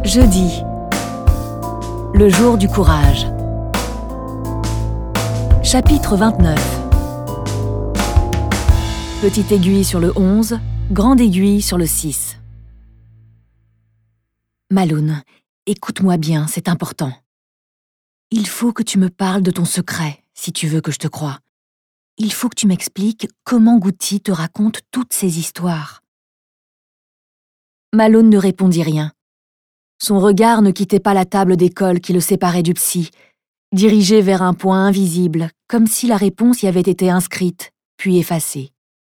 Jeudi, le jour du courage. Chapitre 29. Petite aiguille sur le 11, grande aiguille sur le 6. Maloun, écoute-moi bien, c'est important. Il faut que tu me parles de ton secret, si tu veux que je te croie. Il faut que tu m'expliques comment Goutti te raconte toutes ces histoires. Maloun ne répondit rien. Son regard ne quittait pas la table d'école qui le séparait du psy, dirigé vers un point invisible, comme si la réponse y avait été inscrite, puis effacée.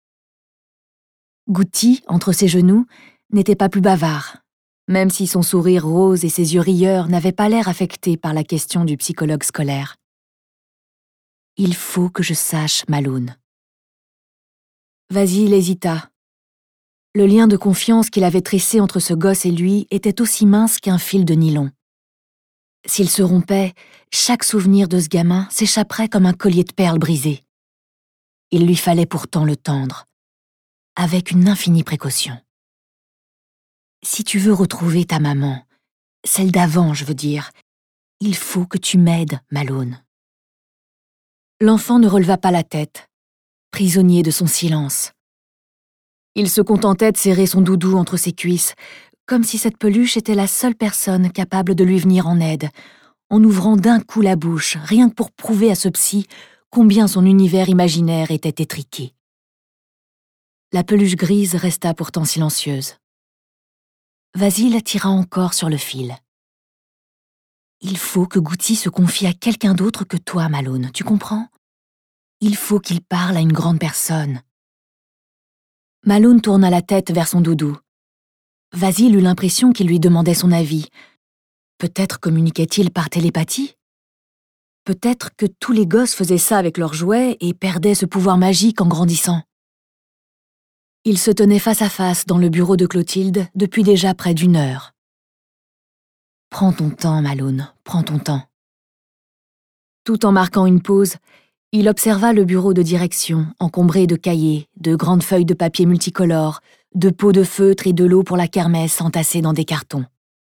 Goutti, entre ses genoux, n'était pas plus bavard, même si son sourire rose et ses yeux rieurs n'avaient pas l'air affectés par la question du psychologue scolaire. « Il faut que je sache, Maloun. » Vasile hésita. Le lien de confiance qu'il avait tressé entre ce gosse et lui était aussi mince qu'un fil de nylon. S'il se rompait, chaque souvenir de ce gamin s'échapperait comme un collier de perles brisé. Il lui fallait pourtant le tendre, avec une infinie précaution. Si tu veux retrouver ta maman, celle d'avant, je veux dire, il faut que tu m'aides, Maloun. L'enfant ne releva pas la tête, prisonnier de son silence. Il se contentait de serrer son doudou entre ses cuisses, comme si cette peluche était la seule personne capable de lui venir en aide, en ouvrant d'un coup la bouche, rien que pour prouver à ce psy combien son univers imaginaire était étriqué. La peluche grise resta pourtant silencieuse. Vasile tira encore sur le fil. Il faut que Goutti se confie à quelqu'un d'autre que toi, Maloun, tu comprends? Il faut qu'il parle à une grande personne. Maloun tourna la tête vers son doudou. Vasile eut l'impression qu'il lui demandait son avis. Peut-être communiquait-il par télépathie? Peut-être que tous les gosses faisaient ça avec leurs jouets et perdaient ce pouvoir magique en grandissant. Ils se tenaient face à face dans le bureau de Clotilde depuis déjà près d'1 heure. « Prends ton temps, Maloun, prends ton temps. » Tout en marquant une pause, il observa le bureau de direction, encombré de cahiers, de grandes feuilles de papier multicolores, de pots de feutre et de l'eau pour la kermesse entassés dans des cartons.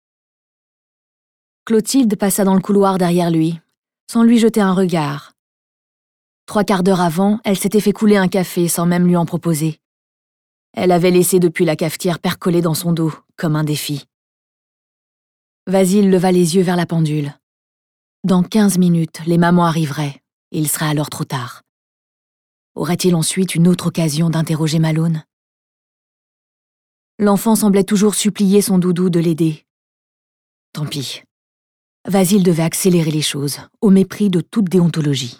Clotilde passa dans le couloir derrière lui, sans lui jeter un regard. 3/4 d'heure avant, elle s'était fait couler un café sans même lui en proposer. Elle avait laissé depuis la cafetière percoler dans son dos, comme un défi. Vasile leva les yeux vers la pendule. Dans 15 minutes, les mamans arriveraient. Il serait alors trop tard. Aurait-il ensuite une autre occasion d'interroger Maloun? L'enfant semblait toujours supplier son doudou de l'aider. Tant pis. Vasile devait accélérer les choses, au mépris de toute déontologie.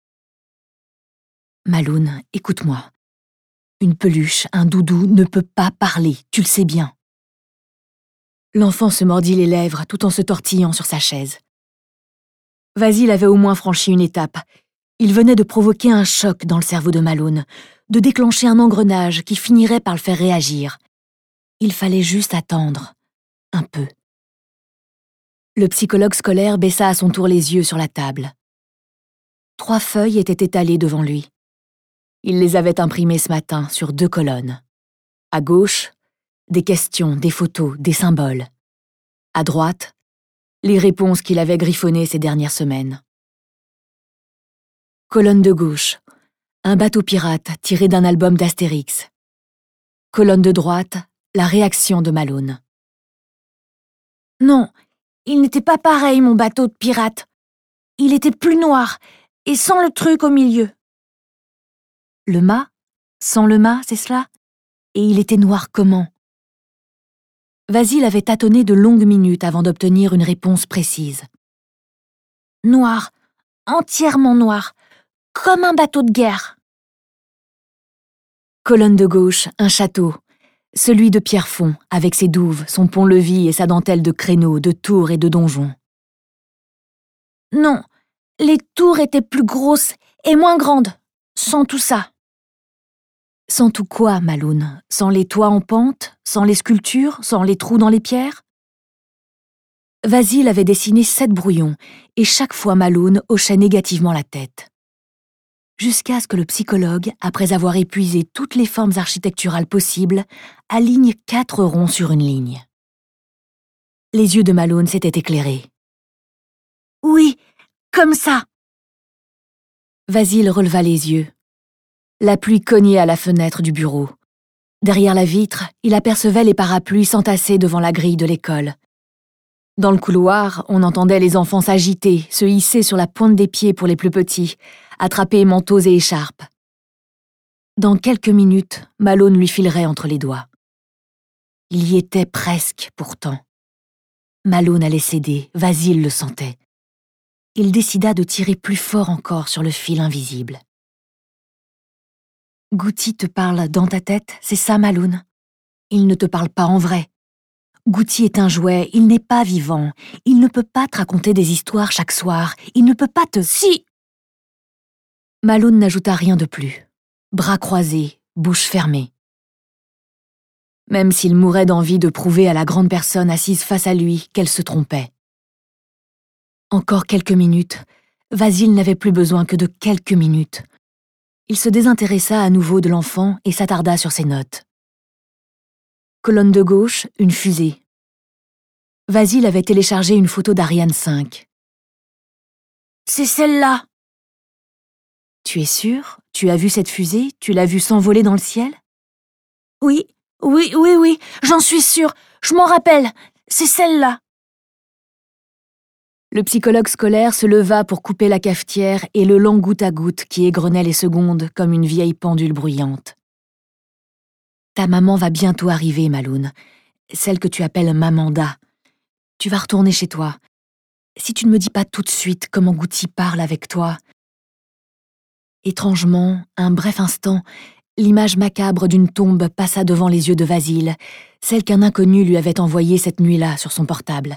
Maloun, écoute-moi. Une peluche, un doudou ne peut pas parler, tu le sais bien. L'enfant se mordit les lèvres tout en se tortillant sur sa chaise. Vasile avait au moins franchi une étape. Il venait de provoquer un choc dans le cerveau de Maloun, de déclencher un engrenage qui finirait par le faire réagir. Il fallait juste attendre, un peu. Le psychologue scolaire baissa à son tour les yeux sur la table. 3 feuilles étaient étalées devant lui. Il les avait imprimées ce matin sur 2 colonnes. À gauche, des questions, des photos, des symboles. À droite, les réponses qu'il avait griffonnées ces dernières semaines. Colonne de gauche, un bateau pirate tiré d'un album d'Astérix. Colonne de droite, la réaction de Maloun. « Non, il n'était pas pareil, mon bateau de pirate. Il était plus noir, et sans le truc au milieu. » Le mât? Sans le mât, c'est cela? Et il était noir comment? Vasile avait tâtonné de longues minutes avant d'obtenir une réponse précise. « Noir, entièrement noir, comme un bateau de guerre. » Colonne de gauche, un château, celui de Pierrefonds, avec ses douves, son pont-levis et sa dentelle de créneaux, de tours et de donjons. « Non, les tours étaient plus grosses et moins grandes, sans tout ça. » Sans tout quoi, Maloun? Sans les toits en pente? Sans les sculptures? Sans les trous dans les pierres? Vasile avait dessiné 7 brouillons, et chaque fois Maloun hochait négativement la tête. Jusqu'à ce que le psychologue, après avoir épuisé toutes les formes architecturales possibles, aligne 4 ronds sur une ligne. Les yeux de Malone s'étaient éclairés. « Oui, comme ça !» Vasile releva les yeux. La pluie cognait à la fenêtre du bureau. Derrière la vitre, il apercevait les parapluies s'entasser devant la grille de l'école. Dans le couloir, on entendait les enfants s'agiter, se hisser sur la pointe des pieds pour les plus petits, attraper manteaux et écharpes. Dans quelques minutes, Malone lui filerait entre les doigts. Il y était presque, pourtant. Malone allait céder, Vasile le sentait. Il décida de tirer plus fort encore sur le fil invisible. « Goutti te parle dans ta tête, c'est ça, Malone? Il ne te parle pas en vrai. Goutti est un jouet, il n'est pas vivant. Il ne peut pas te raconter des histoires chaque soir. Il ne peut pas te... Si !» Malone n'ajouta rien de plus. Bras croisés, bouche fermée. Même s'il mourait d'envie de prouver à la grande personne assise face à lui qu'elle se trompait. Encore quelques minutes, Vasile n'avait plus besoin que de quelques minutes. Il se désintéressa à nouveau de l'enfant et s'attarda sur ses notes. Colonne de gauche, une fusée. Vasile avait téléchargé une photo d'Ariane 5. « C'est celle-là !»« Tu es sûr? Tu as vu cette fusée? Tu l'as vue s'envoler dans le ciel? »« Oui, j'en suis sûre. Je m'en rappelle. C'est celle-là. » Le psychologue scolaire se leva pour couper la cafetière et le lent goutte à goutte qui égrenait les secondes comme une vieille pendule bruyante. « Ta maman va bientôt arriver, Malone. Celle que tu appelles Mamanda. Tu vas retourner chez toi. Si tu ne me dis pas tout de suite comment Goutti parle avec toi... » Étrangement, un bref instant, l'image macabre d'une tombe passa devant les yeux de Vasile, celle qu'un inconnu lui avait envoyée cette nuit-là sur son portable.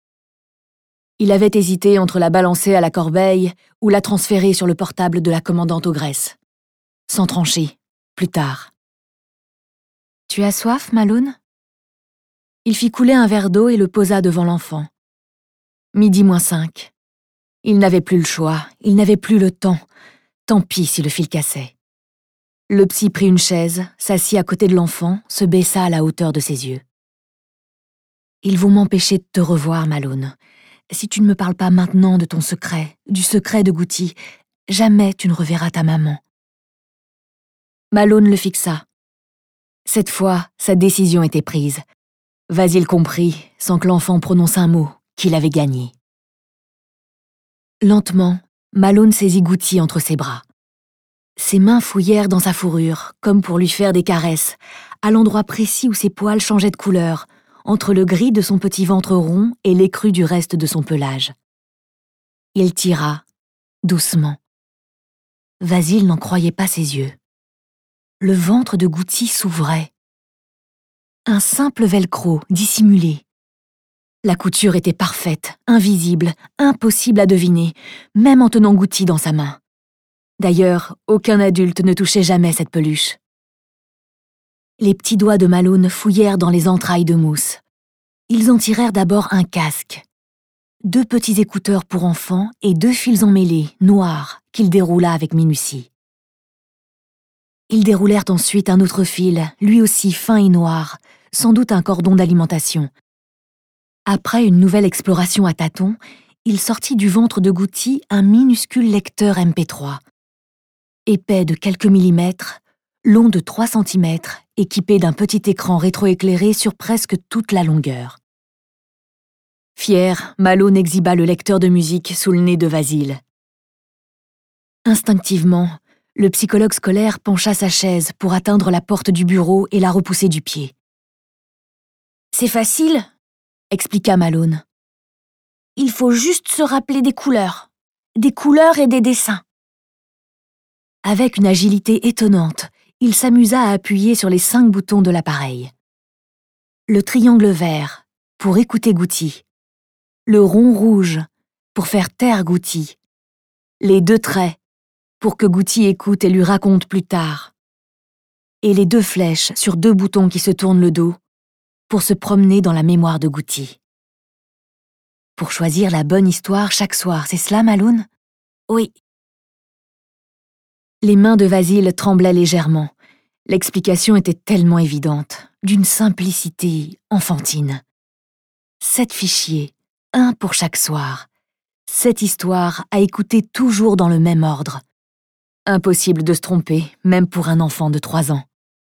Il avait hésité entre la balancer à la corbeille ou la transférer sur le portable de la commandante ogresse. Sans trancher, plus tard. « Tu as soif, Malone ?» Il fit couler un verre d'eau et le posa devant l'enfant. 12:05. Il n'avait plus le choix, il n'avait plus le temps. Tant pis si le fil cassait. Le psy prit une chaise, s'assit à côté de l'enfant, se baissa à la hauteur de ses yeux. « Ils vont m'empêcher de te revoir, Malone. Si tu ne me parles pas maintenant de ton secret, du secret de Goutti, jamais tu ne reverras ta maman. » Malone le fixa. Cette fois, sa décision était prise. Vasile comprit, sans que l'enfant prononce un mot, qu'il avait gagné. Lentement, Malone saisit Goutti entre ses bras. Ses mains fouillèrent dans sa fourrure, comme pour lui faire des caresses, à l'endroit précis où ses poils changeaient de couleur, entre le gris de son petit ventre rond et l'écru du reste de son pelage. Il tira, doucement. Vasile n'en croyait pas ses yeux. Le ventre de Goutti s'ouvrait. Un simple velcro, dissimulé. La couture était parfaite, invisible, impossible à deviner, même en tenant Goutti dans sa main. D'ailleurs, aucun adulte ne touchait jamais cette peluche. Les petits doigts de Malone fouillèrent dans les entrailles de mousse. Ils en tirèrent d'abord un casque. 2 petits écouteurs pour enfants et 2 fils emmêlés, noirs, qu'il déroula avec minutie. Ils déroulèrent ensuite un autre fil, lui aussi fin et noir, sans doute un cordon d'alimentation. Après une nouvelle exploration à tâtons, il sortit du ventre de Goutti un minuscule lecteur MP3. Épais de quelques millimètres, long de 3 centimètres, équipé d'un petit écran rétroéclairé sur presque toute la longueur. Fier, Malone exhiba le lecteur de musique sous le nez de Vasile. Instinctivement, le psychologue scolaire pencha sa chaise pour atteindre la porte du bureau et la repousser du pied. « C'est facile », expliqua Malone. « Il faut juste se rappeler des couleurs et des dessins. » Avec une agilité étonnante, il s'amusa à appuyer sur les 5 boutons de l'appareil. Le triangle vert, pour écouter Goutti. Le rond rouge, pour faire taire Goutti. Les 2 traits, pour que Goutti écoute et lui raconte plus tard. Et les 2 flèches sur 2 boutons qui se tournent le dos, pour se promener dans la mémoire de Goutti. Pour choisir la bonne histoire chaque soir, c'est cela, Malone ? Oui. Les mains de Vasile tremblaient légèrement. L'explication était tellement évidente, d'une simplicité enfantine. 7 fichiers, un pour chaque soir. 7 histoires à écouter toujours dans le même ordre. Impossible de se tromper, même pour un enfant de 3 ans.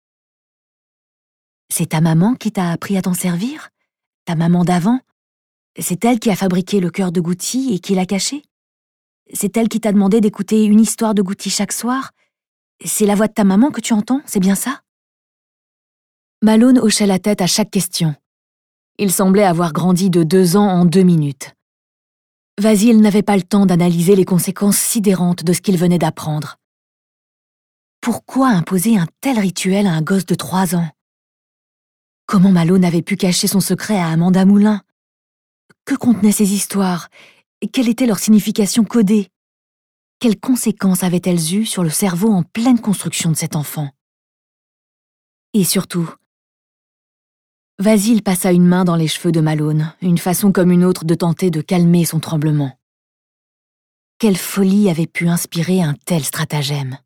C'est ta maman qui t'a appris à t'en servir? Ta maman d'avant? C'est elle qui a fabriqué le cœur de Goutti et qui l'a caché? C'est elle qui t'a demandé d'écouter une histoire de Goutti chaque soir? C'est la voix de ta maman que tu entends, c'est bien ça? Malone hochait la tête à chaque question. Il semblait avoir grandi de 2 ans en 2 minutes. Vasile n'avait pas le temps d'analyser les conséquences sidérantes de ce qu'il venait d'apprendre. Pourquoi imposer un tel rituel à un gosse de 3 ans? Comment Malone avait pu cacher son secret à Amanda Moulin? Que contenaient ces histoires? Et quelle était leur signification codée? Quelles conséquences avaient-elles eues sur le cerveau en pleine construction de cet enfant? Et surtout, Vasile passa une main dans les cheveux de Malone, une façon comme une autre de tenter de calmer son tremblement. Quelle folie avait pu inspirer un tel stratagème?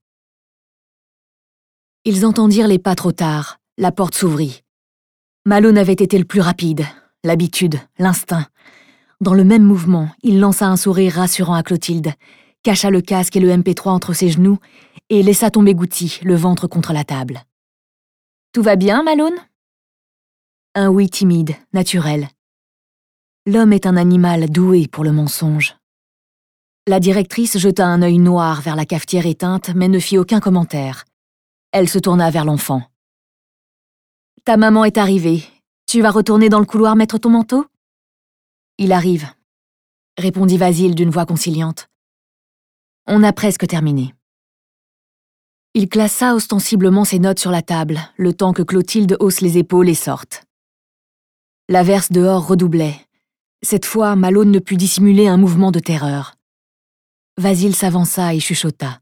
Ils entendirent les pas trop tard, la porte s'ouvrit. Malone avait été le plus rapide, l'habitude, l'instinct. Dans le même mouvement, il lança un sourire rassurant à Clotilde, cacha le casque et le MP3 entre ses genoux et laissa tomber Goutti, le ventre contre la table. « Tout va bien, Malone ?» Un oui timide, naturel. L'homme est un animal doué pour le mensonge. La directrice jeta un œil noir vers la cafetière éteinte, mais ne fit aucun commentaire. Elle se tourna vers l'enfant. « Ta maman est arrivée. Tu vas retourner dans le couloir mettre ton manteau ?»« Il arrive, » répondit Vasile d'une voix conciliante. « On a presque terminé. » Il classa ostensiblement ses notes sur la table, le temps que Clotilde hausse les épaules et sorte. L'averse dehors redoublait. Cette fois, Malone ne put dissimuler un mouvement de terreur. Vasile s'avança et chuchota.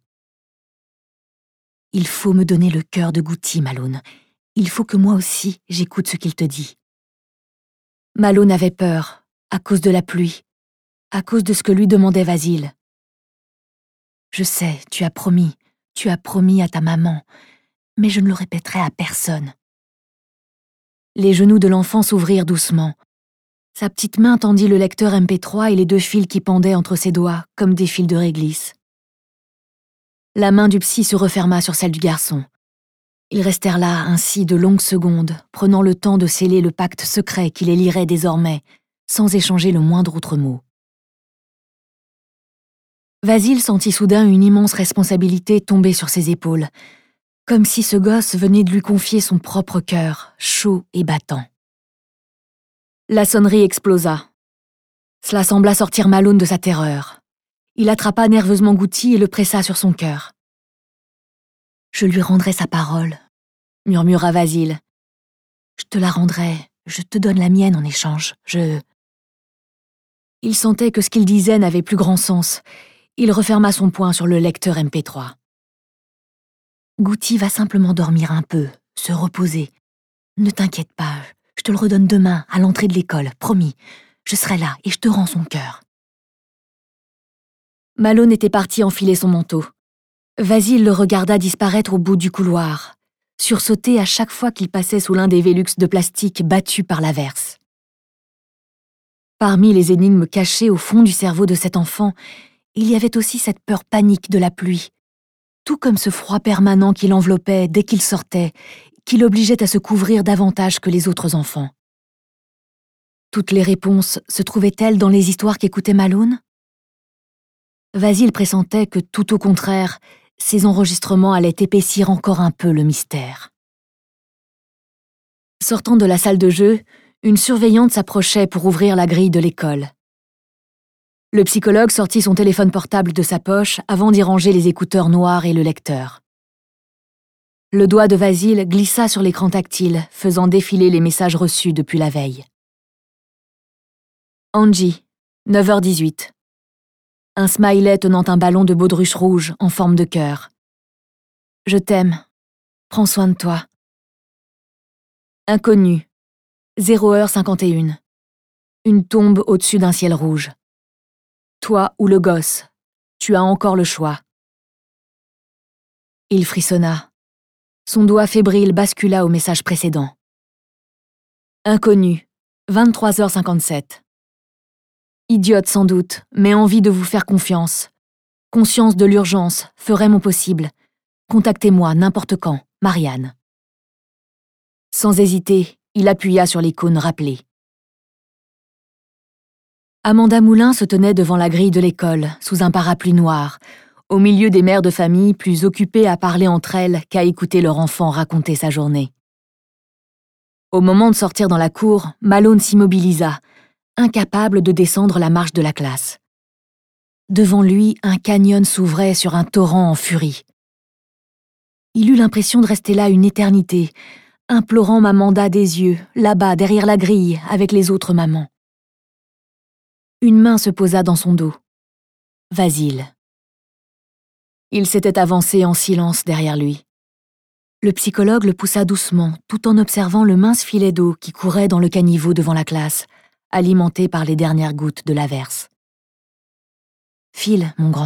« Il faut me donner le cœur de Goutti, Malone. Il faut que moi aussi, j'écoute ce qu'il te dit. » Malone avait peur, à cause de la pluie, à cause de ce que lui demandait Vasile. « Je sais, tu as promis à ta maman, mais je ne le répéterai à personne. » Les genoux de l'enfant s'ouvrirent doucement. Sa petite main tendit le lecteur MP3 et les 2 fils qui pendaient entre ses doigts, comme des fils de réglisse. La main du psy se referma sur celle du garçon. Ils restèrent là ainsi de longues secondes, prenant le temps de sceller le pacte secret qui les lierait désormais, sans échanger le moindre autre mot. Vasile sentit soudain une immense responsabilité tomber sur ses épaules, comme si ce gosse venait de lui confier son propre cœur, chaud et battant. La sonnerie explosa. Cela sembla sortir Malone de sa terreur. Il attrapa nerveusement Goutti et le pressa sur son cœur. « Je lui rendrai sa parole, » murmura Vasile. « Je te la rendrai, je te donne la mienne en échange, Il sentait que ce qu'il disait n'avait plus grand sens. Il referma son poing sur le lecteur MP3. « Goutti va simplement dormir un peu, se reposer. Ne t'inquiète pas, je te le redonne demain, à l'entrée de l'école, promis. Je serai là et je te rends son cœur. » Malone était parti enfiler son manteau. Vasile le regarda disparaître au bout du couloir, sursauter à chaque fois qu'il passait sous l'un des Velux de plastique battus par l'averse. Parmi les énigmes cachées au fond du cerveau de cet enfant, il y avait aussi cette peur panique de la pluie, tout comme ce froid permanent qui l'enveloppait dès qu'il sortait, qui l'obligeait à se couvrir davantage que les autres enfants. Toutes les réponses se trouvaient-elles dans les histoires qu'écoutait Malone? Vasile pressentait que, tout au contraire, ces enregistrements allaient épaissir encore un peu le mystère. Sortant de la salle de jeu, une surveillante s'approchait pour ouvrir la grille de l'école. Le psychologue sortit son téléphone portable de sa poche avant d'y ranger les écouteurs noirs et le lecteur. Le doigt de Vasile glissa sur l'écran tactile, faisant défiler les messages reçus depuis la veille. Angie, 9h18. Un smiley tenant un ballon de baudruche rouge en forme de cœur. Je t'aime. Prends soin de toi. Inconnu. 0h51. Une tombe au-dessus d'un ciel rouge. Toi ou le gosse, tu as encore le choix. Il frissonna. Son doigt fébrile bascula au message précédent. Inconnu. 23h57. Idiote sans doute, mais envie de vous faire confiance. Conscience de l'urgence, ferai mon possible. Contactez-moi n'importe quand, Marianne. Sans hésiter, il appuya sur l'icône rappelée. Amanda Moulin se tenait devant la grille de l'école, sous un parapluie noir, au milieu des mères de famille plus occupées à parler entre elles qu'à écouter leur enfant raconter sa journée. Au moment de sortir dans la cour, Malone s'immobilisa, incapable de descendre la marche de la classe. Devant lui, un canyon s'ouvrait sur un torrent en furie. Il eut l'impression de rester là une éternité, implorant Amanda des yeux, là-bas, derrière la grille, avec les autres mamans. Une main se posa dans son dos. Vasile. Il s'était avancé en silence derrière lui. Le psychologue le poussa doucement, tout en observant le mince filet d'eau qui courait dans le caniveau devant la classe, alimenté par les dernières gouttes de l'averse. « File, mon grand. »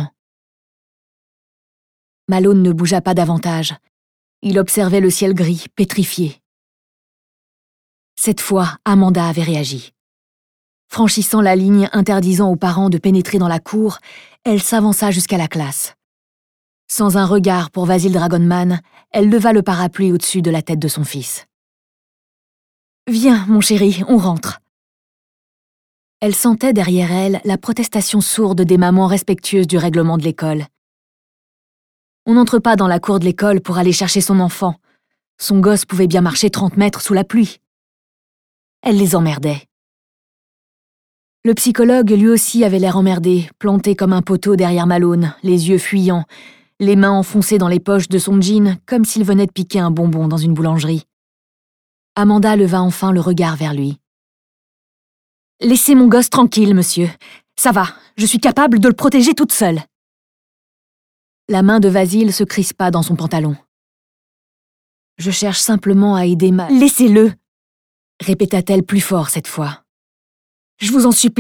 Malone ne bougea pas davantage. Il observait le ciel gris, pétrifié. Cette fois, Amanda avait réagi. Franchissant la ligne interdisant aux parents de pénétrer dans la cour, elle s'avança jusqu'à la classe. Sans un regard pour Vasile Dragonman, elle leva le parapluie au-dessus de la tête de son fils. « Viens, mon chéri, on rentre. » Elle sentait derrière elle la protestation sourde des mamans respectueuses du règlement de l'école. On n'entre pas dans la cour de l'école pour aller chercher son enfant. Son gosse pouvait bien marcher 30 mètres sous la pluie. Elle les emmerdait. Le psychologue lui aussi avait l'air emmerdé, planté comme un poteau derrière Malone, les yeux fuyants, les mains enfoncées dans les poches de son jean comme s'il venait de piquer un bonbon dans une boulangerie. Amanda leva enfin le regard vers lui. « Laissez mon gosse tranquille, monsieur. Ça va, je suis capable de le protéger toute seule. » La main de Vasile se crispa dans son pantalon. « Je cherche simplement à aider ma... »« Laissez-le !» répéta-t-elle plus fort cette fois. « Je vous en supplie. »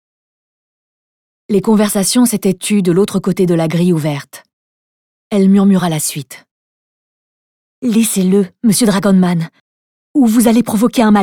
Les conversations s'étaient tues de l'autre côté de la grille ouverte. Elle murmura la suite. « Laissez-le, monsieur Dragonman, ou vous allez provoquer un malheur. »